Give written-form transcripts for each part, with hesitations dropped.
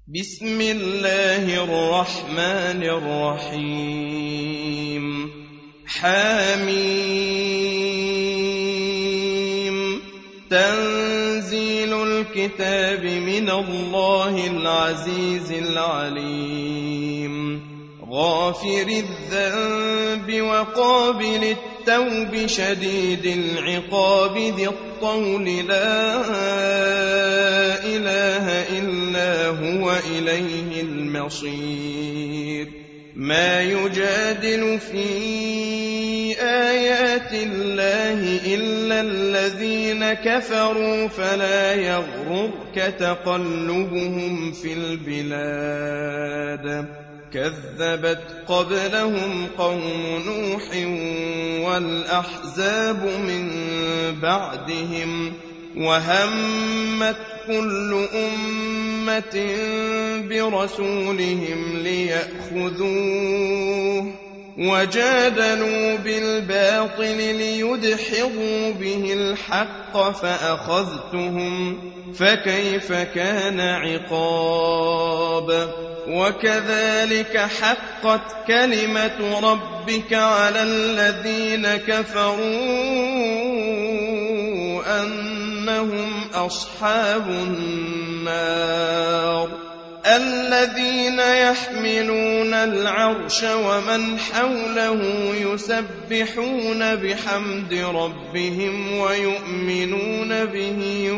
بسم الله الرحمن الرحيم حميم تنزيل الكتاب من الله العزيز العليم غافر الذنب وقابل التوب شديد العقاب ذي الطول لا إله إلا هو إليه المصير ما يجادل في آيات الله إلا الذين كفروا فلا يغررك تقلبهم في البلاد كذبت قبلهم قوم نوح والأحزاب من بعدهم وهمت كل أمة برسولهم ليأخذوه وجادلوا بالباطل ليدحضوا به الحق فأخذتهم فكيف كان عقاب وكذلك حقت كلمة ربك على الذين كفروا أنهم أصحاب النار الذين يحملون العرش ومن حوله يسبحون بحمد ربهم ويؤمنون به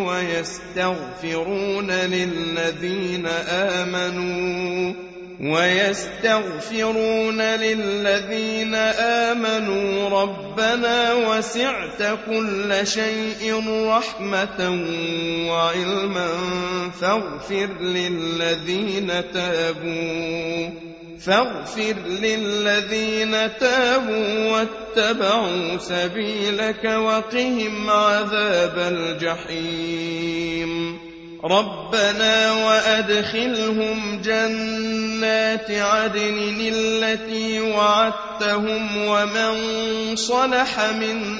ويستغفرون للذين آمنوا ربنا وسعت كل شيء رحمة وعلما فاغفر للذين تابوا واتبعوا سبيلك وقهم عذاب الجحيم ربنا وأدخلهم جنات عدن التي وعدتهم ومن صلح من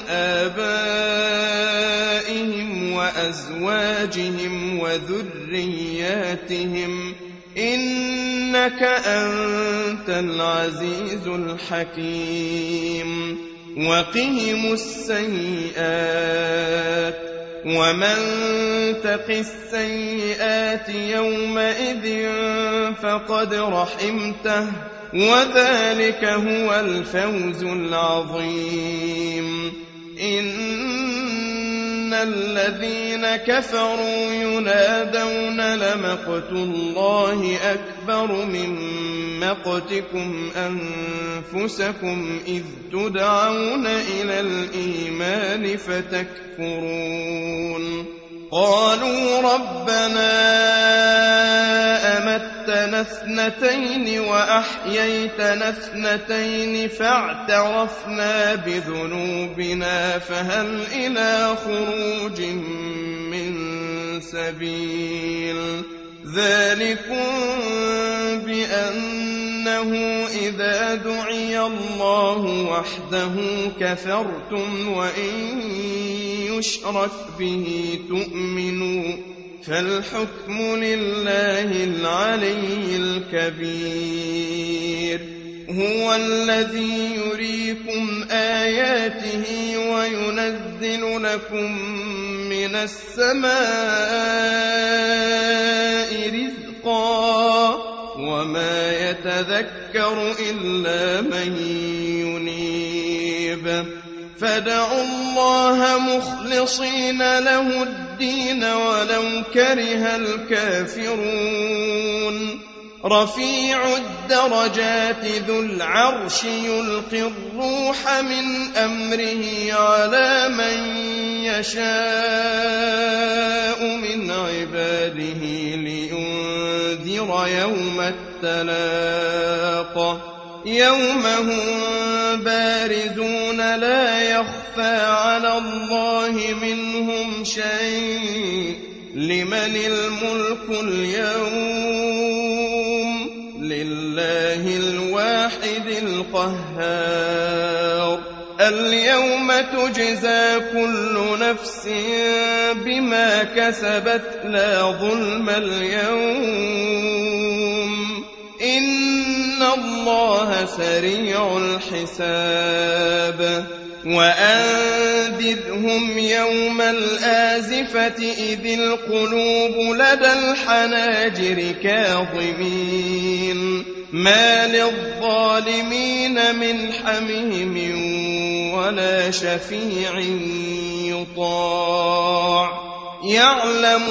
آبائهم وأزواجهم وذرياتهم إنك أنت العزيز الحكيم وقهم السيئات ومن تق السيئات يومئذ فقد رحمته وذلك هو الفوز العظيم إن الذين كفروا ينادون لمقت الله أكبر من مقتكم أنفسكم إذ تدعون إلى الإيمان فتكفرون قالوا ربنا أمتنا اثنتين وأحييتنا اثنتين فاعترفنا بذنوبنا فهل إلى خروج من سبيل ذلكم بأنه إذا دعي الله وحده كفرتم وإن يشرك به تؤمنوا فالحكم لله العلي الكبير هو الذي يريكم آياته وينزل لكم من السماء رزقا وما يتذكر إلا من ينيب فادعوا الله مخلصين له الدين ولو كره الكافرون رفيع الدرجات ذو العرش يلقي الروح من أمره على من يشاء من عباده لينذر يوم التلاق يوم هم بارزون لا يخفى على الله منهم شيء لمن الملك اليوم لله الواحد القهار اليوم تجزى كل نفس بما كسبت لا ظلم اليوم الله سريع الحساب وأنذرهم يوم الآزفة إذ القلوب لدى الحناجر كاظمين ما للظالمين من حميم ولا شفيع يطاع يعلم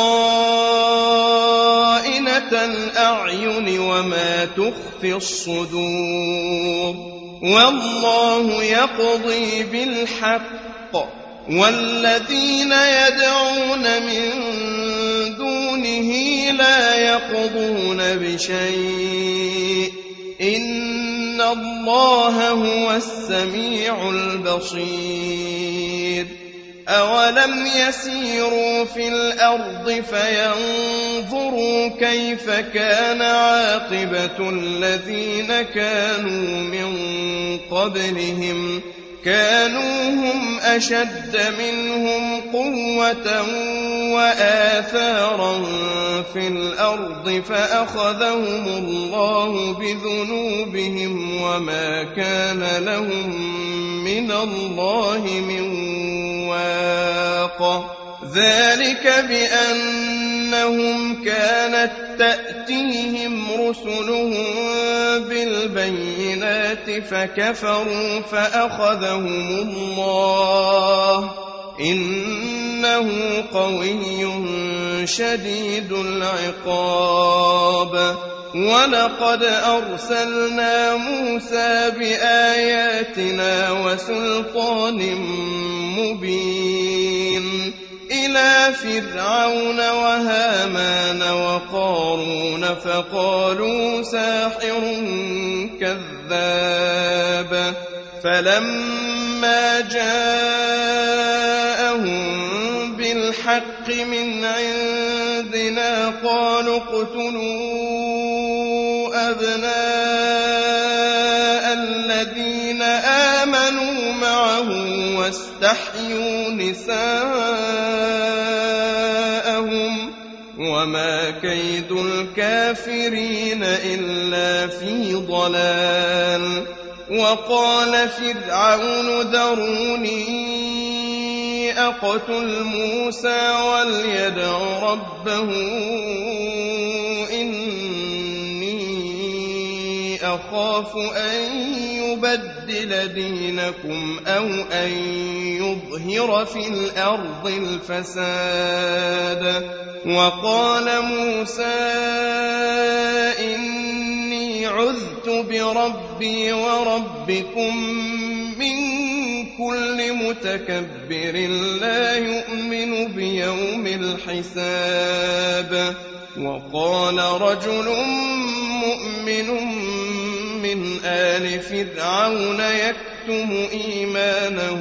خائنة الأعين وما تخفي الصدور والله يقضي بالحق والذين يدعون من دونه لا يقضون بشيء إن الله هو السميع البصير أولم يسيروا في الأرض فينظروا كيف كان عاقبة الذين كانوا من قبلهم كانوا هم أشد منهم قوة وآثارا في الأرض فأخذهم الله بذنوبهم وما كان لهم من الله من واق ذلك بأنهم كانت تأتيهم رسلهم بالبينات فكفروا فأخذهم الله إنه قوي شديد العقاب ولقد أرسلنا موسى بآياتنا وسلطان مبين إلى فرعون وهامان وقارون فقالوا ساحر كذاب فلما جاءهم بالحق من عندنا قالوا اقتلوا أبناء الذين آمنوا معه واستحيوا نساءهم وما كيد الكافرين إلا في ضلال وقال فرعون ذروني أقتل موسى وليدع ربه إني أخاف أن يبدل دينكم أو أن يظهر في الأرض الفساد وقال موسى إني عذت بربي وربكم من كل متكبر لا يؤمن بيوم الحساب وقال رجل مؤمن من آل فرعون يكتم إيمانه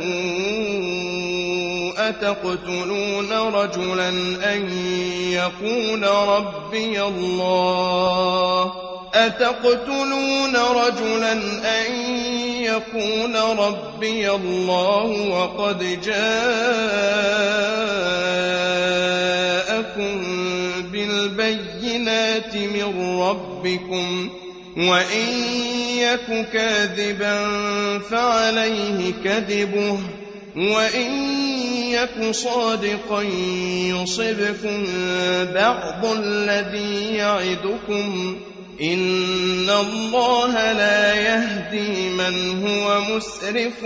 أتقتلون رجلا أن يقول ربي الله وقد جاءكم بالبينات من ربكم وإن يك كاذبا فعليه كذبه وإن يك صادقا يصبكم بعض الذي يعدكم إن الله لا يهدي من هو مسرف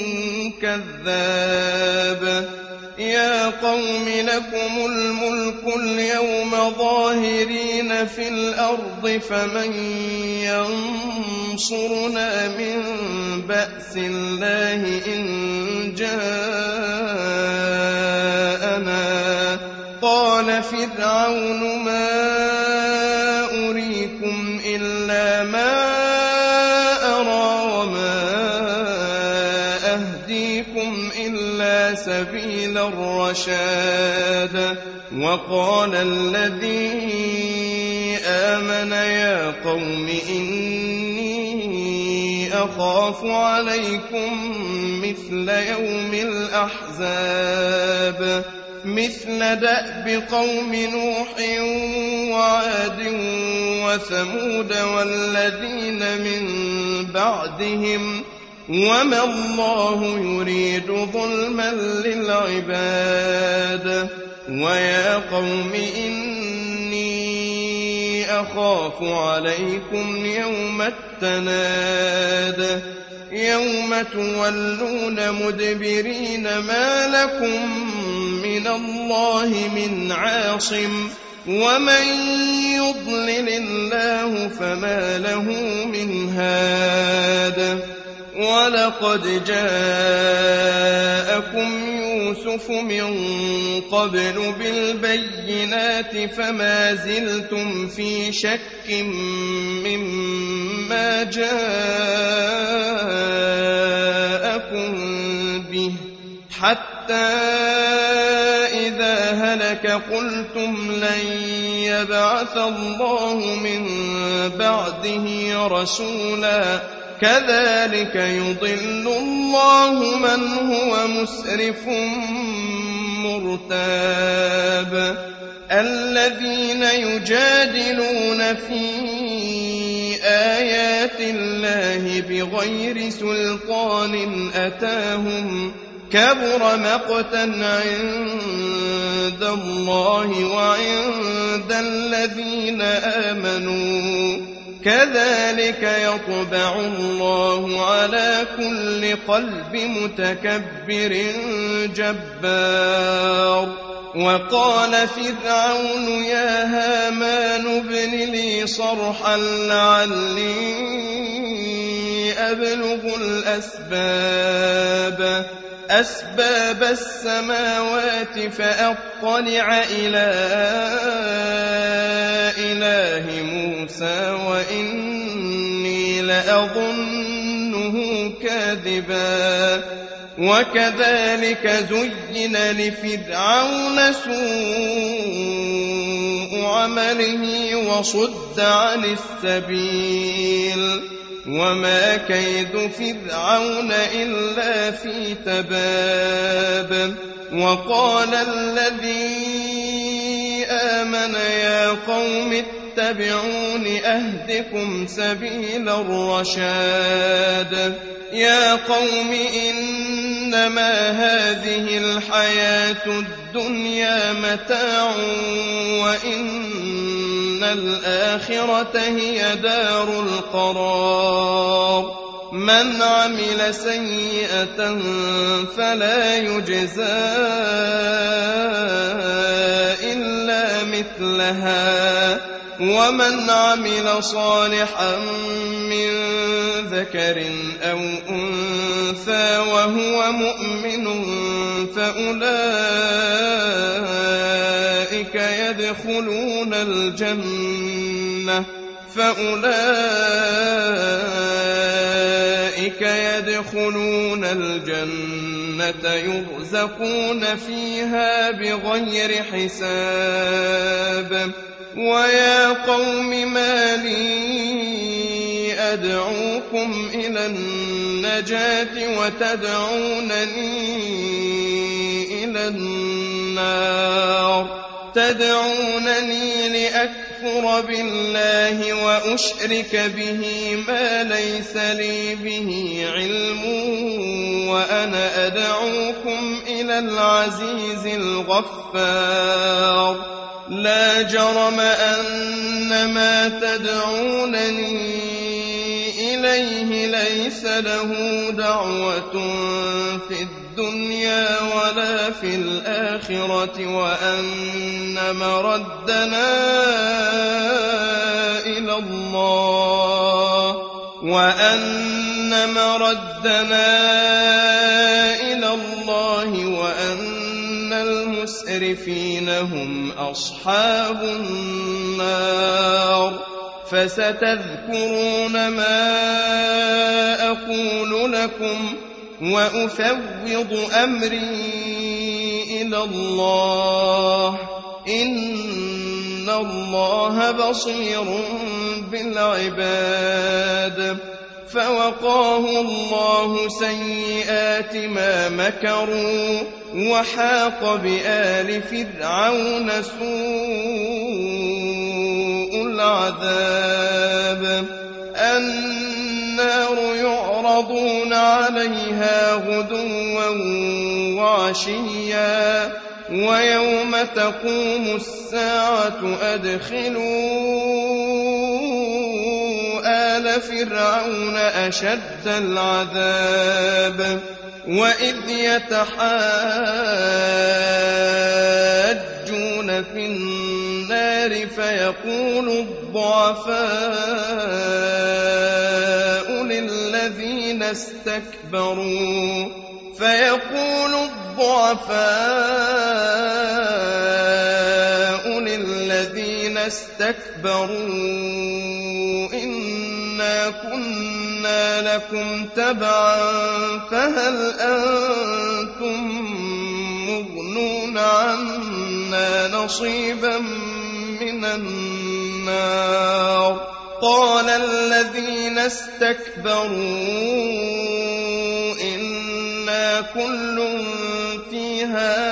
كذاب يا قوم لكم الملك اليوم ظاهرين في الأرض فمن ينصرنا من بأس الله إن جاءنا قال فرعون ما أريكم إلا ما أرى وما أهديكم إلا سبيل الرشاد وقال الذي آمن يا قوم إني أخاف عليكم مثل يوم الأحزاب مثل دأب قوم نوح وعاد وثمود والذين من بعدهم وما الله يريد ظلما للعباد ويا قوم إني أخاف عليكم يوم التناد يوم تولون مدبرين ما لكم من الله من عاصم ومن يضلل الله فما له من هاد ولقد جاءكم يوسف من قبل بالبينات فما زلتم في شك مما جاءكم به حتى إذا هلك قلتم لن يبعث الله من بعده رسولا كذلك يضل الله من هو مسرف مرتاب الذين يجادلون في آيات الله بغير سلطان أتاهم كبر مقتا عند الله وعند الذين آمنوا كذلك يطبع الله على كل قلب متكبر جبار وقال فرعون يا هامان ابن لي صرحا لعلي أبلغ أسباب السماوات فأطلع إلى إله موسى وإني لأظنه كاذبا وكذلك زين لفرعون سوء عمله وصد عن السبيل وما كيد فرعون إلا في تباب وقال الذي آمن يا قوم اتبعون أهدكم سبيل الرشاد يا قوم إنما هذه الحياة الدنيا متاع وإن الآخرة هي دار القرار من عمل سيئة فلا يجزى إلا مثلها ومن عمل صالحا من ذكر أو أنثى وهو مؤمن فأولئك يدخلون الجنة يرزقون فيها بغير حساب ويا قوم ما لي أدعوكم إلى النجاة وتدعونني إلى النار تدعونني لأكفر بالله وأشرك به ما ليس لي به علم وأنا أدعوكم إلى العزيز الغفار لا جرم أن ما تدعونني إليه ليس له دعوة في الدنيا ولا في الآخرة وأن مردنا إلى الله وأن المسرفين هم أصحاب النار فستذكرون ما أقول لكم وأفوض أمري إلى الله إن الله بصير بالعباد فوقاه الله سيئات ما مكروا وحاق بآل فرعون سوء العذاب النار يعرضون عليها غدوا وعشيا ويوم تقوم الساعة أدخلوا آل فرعون أشد العذاب وإذ يتحاجون في النار فيقول الضعفاء للذين استكبروا إنا كنا لكم تبعا فهل أنتم مغنون عنا نصيبا من النار قال الذين استكبروا إنا كل فيها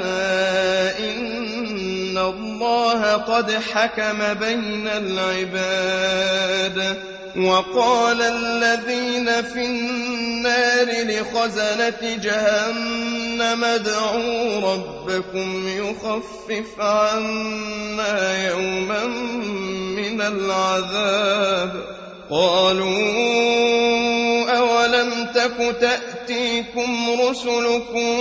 إن الله قد حكم بين العباد وقال الذين في النار لخزنة جهنم ادعوا ربكم يخفف عنا يوما من العذاب قالوا أولم تك تأتيكم رسلكم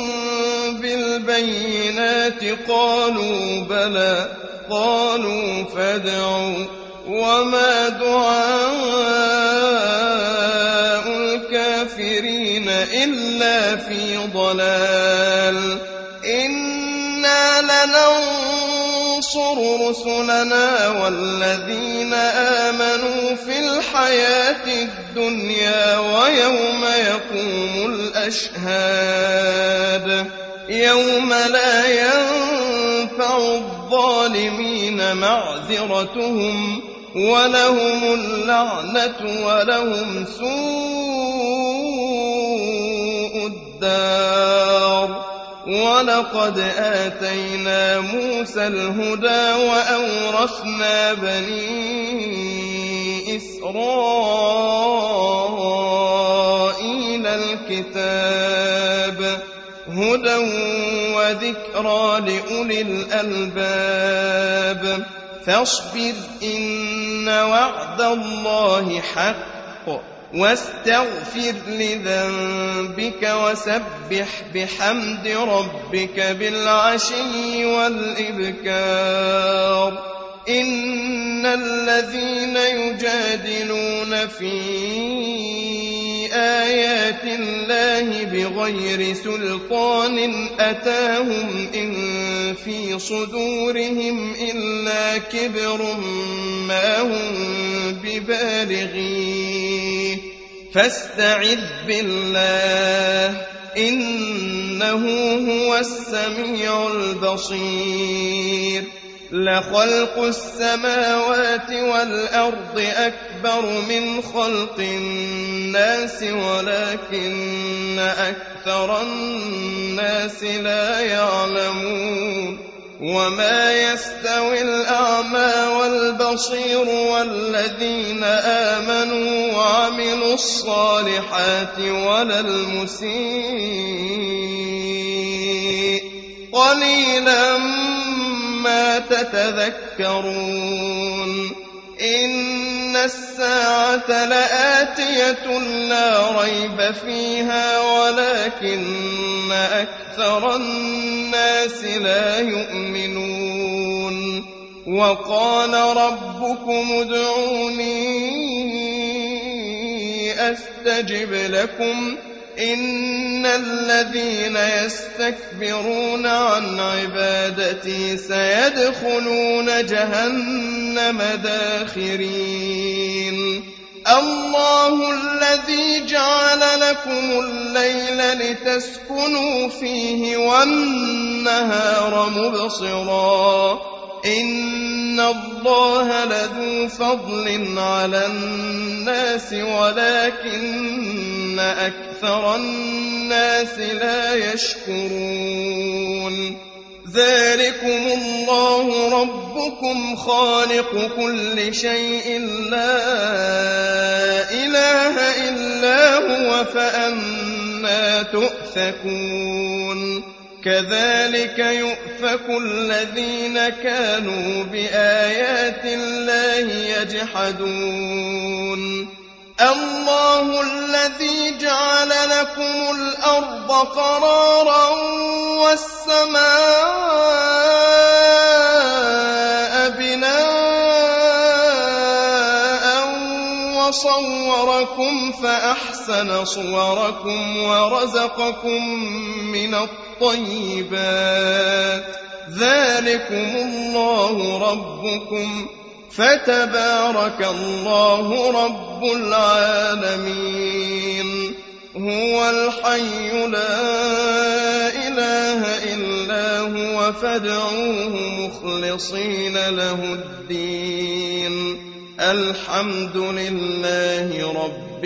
بالبينات قالوا بلى قالوا فادعوا وما دعاء الكافرين إلا في ضلال إنا لننصر رسلنا والذين آمنوا في الحياة الدنيا ويوم يقوم الأشهاد يوم لا ينفع الظالمين معذرتهم ولهم اللعنة ولهم سوء الدار ولقد آتينا موسى الهدى وأورثنا بني إسرائيل الكتاب هدى وذكرى لأولي الألباب فاصبر إن وعد الله حق واستغفر لذنبك وسبح بحمد ربك بالعشي والإبكار إن الذين يجادلون في آيات الله بغير سلطان أتاهم إن في صدورهم إلا كبر ما هم ببالغيه فاستعذ بالله إنه هو السميع البصير لخلق السماوات والأرض أكبر من خلق الناس ولكن أكثر الناس لا يعلمون وما يستوي الأعمى والبصير والذين آمنوا وعملوا الصالحات ولا المسيء قليلا ما تتذكرون إن الساعة لآتية لا ريب فيها ولكن أكثر الناس لا يؤمنون وقال ربكم ادعوني أستجب لكم إن الذين يستكبرون عن عبادتي سيدخلون جهنم داخرين الله الذي جعل لكم الليل لتسكنوا فيه والنهار مبصرا إن الله لذو فضل على الناس ولكن أكثر الناس لا يشكرون ذلكم الله ربكم خالق كل شيء لا إله إلا هو فأنى تؤفكون كذلك يؤفك الذين كانوا بآيات الله يجحدون الله الذي جعل لكم الأرض قرارا والسماء بناء وصوركم فأحسن صوركم ورزقكم من الطيبات ذلكم الله ربكم فتبارك الله رب العالمين هو الحي لا إله إلا هو فادعوه مخلصين له الدين الحمد لله رب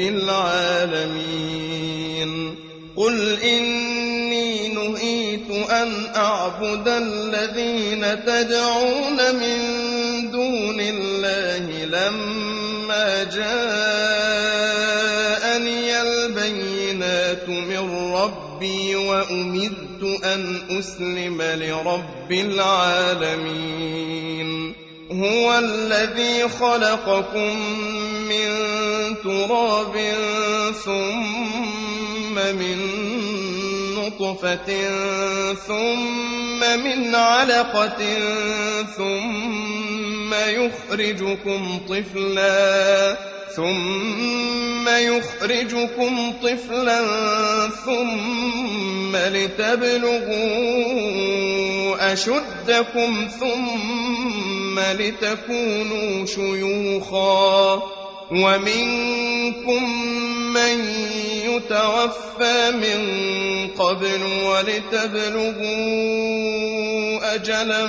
العالمين قل إني نهيت أن أعبد الذين تدعون من دون الله لما جاءني البينات من ربي وأمرت أن أسلم لرب العالمين هو الذي خلقكم من تراب ثم من نطفة ثم من علقة ثم يخرجكم طفلا ثم لتبلغوا أشدكم ثم لتكونوا شيوخا ومنكم من يتوفى من قبل ولتبلغوا أجلا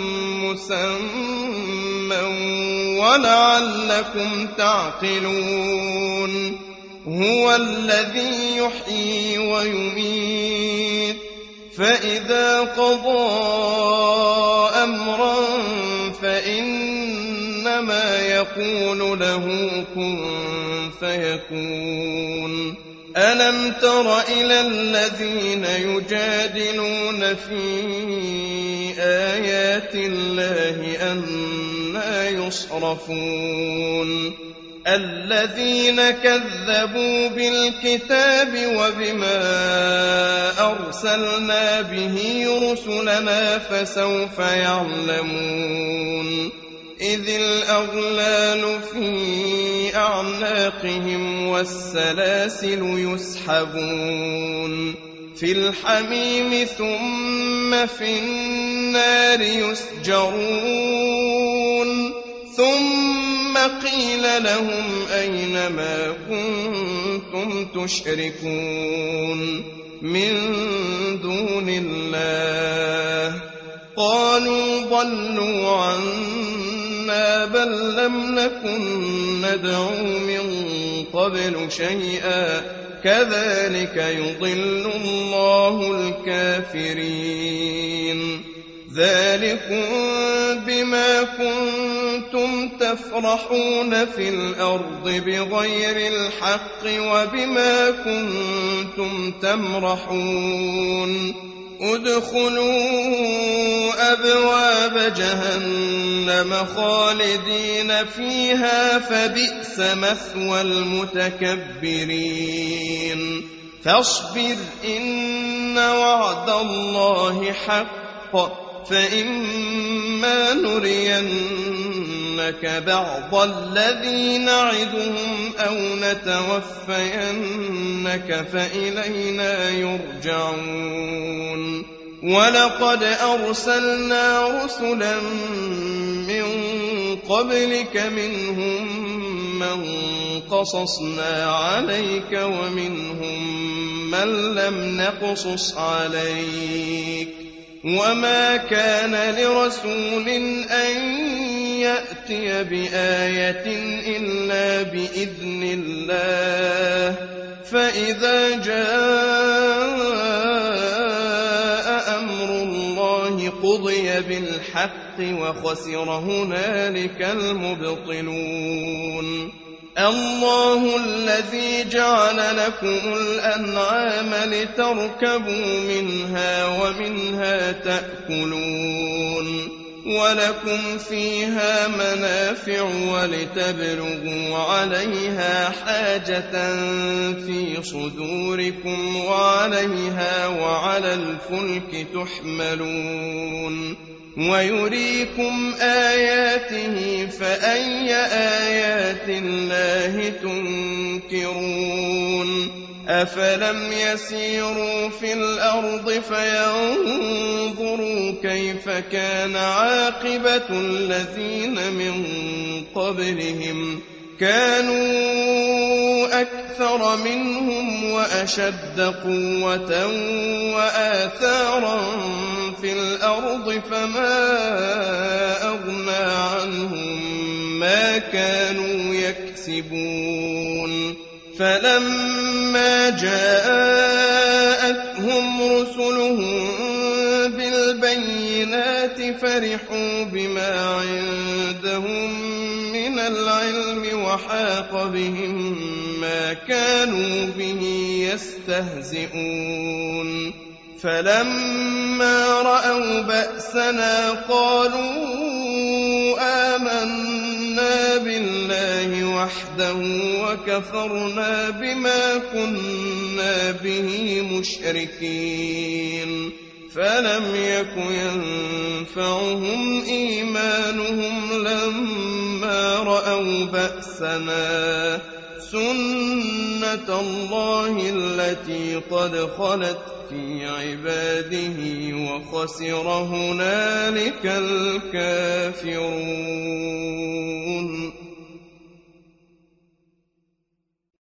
مسمى ولعلكم تعقلون هو الذي يحيي ويميت فإذا قضى أمرا فإنما يقول له كن فيكون ألم تر إلى الذين يجادلون في آيات الله أنى يصرفون الذين كذبوا بالكتاب وبما أرسلنا به رسلنا فسوف يعلمون إذ الأغلال في أعناقهم والسلاسل يسحبون في الحميم ثم في النار يسجرون ثم قيل لهم أين ما كنتم تشركون من دون الله قالوا ضلوا عنا بل لم نكن ندعو من قبل شيئا كذلك يضل الله الكافرين ذلكم بما كنتم تفرحون في الأرض بغير الحق وبما كنتم تمرحون ادخلوا أبواب جهنم خالدين فيها فبئس مثوى المتكبرين فاصبر إن وعد الله حق فإما نرينك بعض الذي نعدهم أو نتوفينك فإلينا يرجعون ولقد أرسلنا رسلا من قبلك منهم من قصصنا عليك ومنهم من لم نقصص عليك وما كان لرسول أن يأتي بآية إلا بإذن الله فإذا جاء أمر الله قُضِيَ بِالْحَقِّ وَخَسِرَ هُنَالِكَ الْمُبْطِلُونَ الله الذي جعل لكم الأنعام لتركبوا منها ومنها تأكلون ولكم فيها منافع ولتبلغوا عليها حاجة في صدوركم وعليها وعلى الفلك تحملون ويريكم آياته فأي آيات الله تنكرون أفلم يسيروا في الأرض فينظروا كيف كان عاقبة الذين من قبلهم كانوا أكثر منهم وأشد قوة وآثارا في الأرض فما أغنى عنهم ما كانوا يكسبون فلما جاءتهم رسلهم بالبينات فرحوا بما عندهم من العلم وحاق بهم ما كانوا به يستهزئون فلما رأوا بأسنا قالوا آمنا بالله وحده وكفرنا بما كنا به مشركين فلم يك ينفعهم إيمانهم لما رأوا بأسنا سنة الله التي قد خلت في عباده وخسر هنالك الكافرون